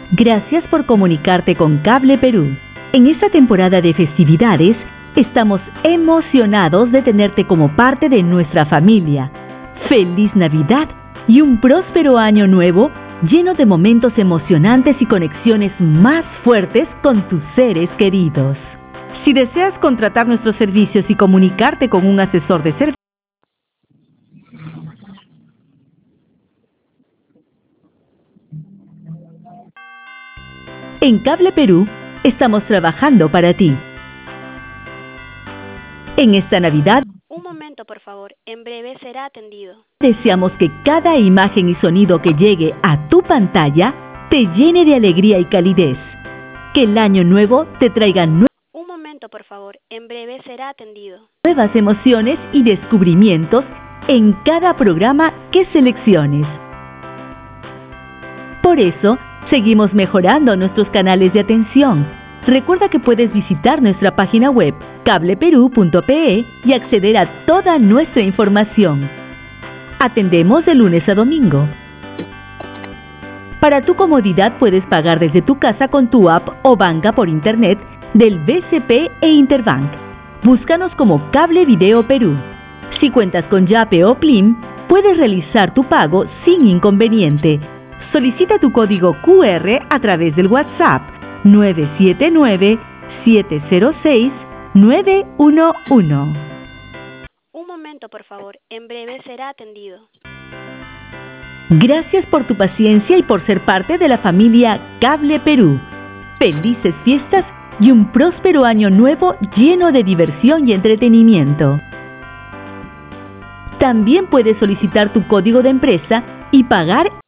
Gracias por comunicarte con Cable Perú. En esta temporada de festividades, estamos emocionados de tenerte como parte de nuestra familia. ¡Feliz Navidad y un próspero año nuevo lleno de momentos emocionantes y conexiones más fuertes con tus seres queridos! Si deseas contratar nuestros servicios y comunicarte con un asesor de servicio, en Cable Perú estamos trabajando para ti. En esta Navidad, Un momento, por favor. En breve será atendido. deseamos que cada imagen y sonido que llegue a tu pantalla te llene de alegría y calidez. Que el año nuevo te traiga Un momento, por favor. En breve será atendido. nuevas emociones y descubrimientos en cada programa que selecciones. Por eso, seguimos mejorando nuestros canales de atención. Recuerda que puedes visitar nuestra página web cableperú.pe y acceder a toda nuestra información. Atendemos de lunes a domingo. Para tu comodidad puedes pagar desde tu casa con tu app o banca por internet del BCP e Interbank. Búscanos como Cable Video Perú. Si cuentas con Yape o Plim, puedes realizar tu pago sin inconveniente. Solicita tu código QR a través del WhatsApp 979-706-911. Un momento, por favor. En breve será atendido. Gracias por tu paciencia y por ser parte de la familia Cable Perú. Felices fiestas y un próspero año nuevo lleno de diversión y entretenimiento. También puedes solicitar tu código de empresa y pagar